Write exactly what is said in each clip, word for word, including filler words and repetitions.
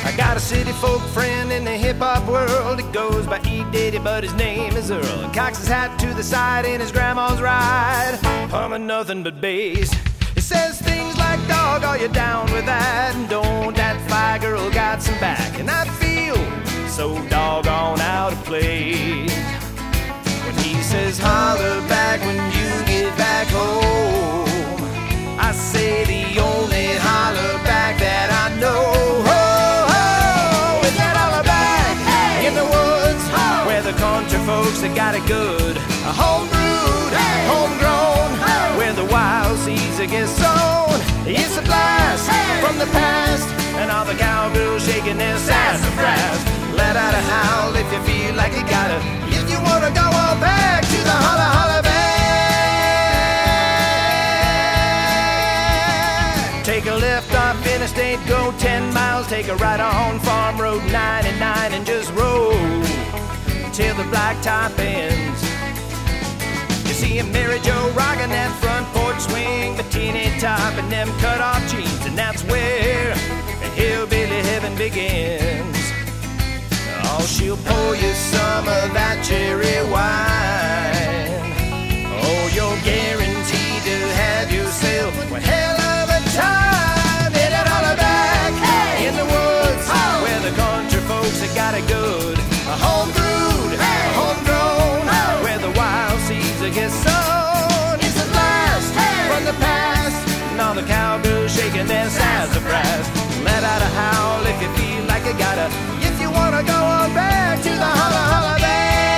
I got a city folk friend in the hip-hop world. He goes by E. Diddy, but his name is Earl. He cocks his hat to the side in his grandma's ride, humming nothing but bass. He says things like, dog, are you down with that? And don't that fly girl got some back? And I feel so doggone out of place when he says, holler back when you get back home. I say the only holler back that I know. Country folks that got it good, a home brewed, hey, homegrown, hey, where the wild seeds that get sown. It's a blast hey, from the past, and all the cowgirls shaking their sassafras. Let out a howl if you feel like you gotta. If you wanna go on back to the holla holla back. Take a left off interstate, go ten miles, take a right on Farm Road ninety-nine and just roll till the blacktop ends. You see him Mary Joe rocking that front porch swing, bikini top and them cut-off jeans, and that's where hillbilly heaven begins. Oh, she'll pour you some of that cherry wine. Oh, you're guaranteed to have yourself a hell of a time. Hit it all back hey, in the woods oh, where the country folks have got it good. A home brewed, hey, homegrown, oh, where the wild seeds that get sown. It's a blast hey, from the past, and all the cowgirls shaking their sassafras. Let out a howl if you feel like you gotta. If you wanna go on back to the holla holla back.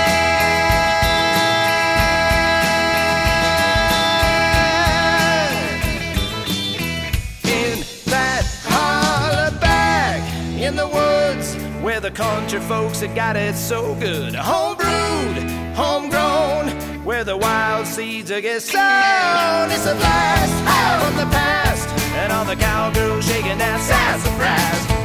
In that holla back, in the woods where the country folks that got it so good. Home brewed, homegrown, where the wild seeds are get sown. It's a blast hey, from the past, and all the cowgirls shaking that sassafras.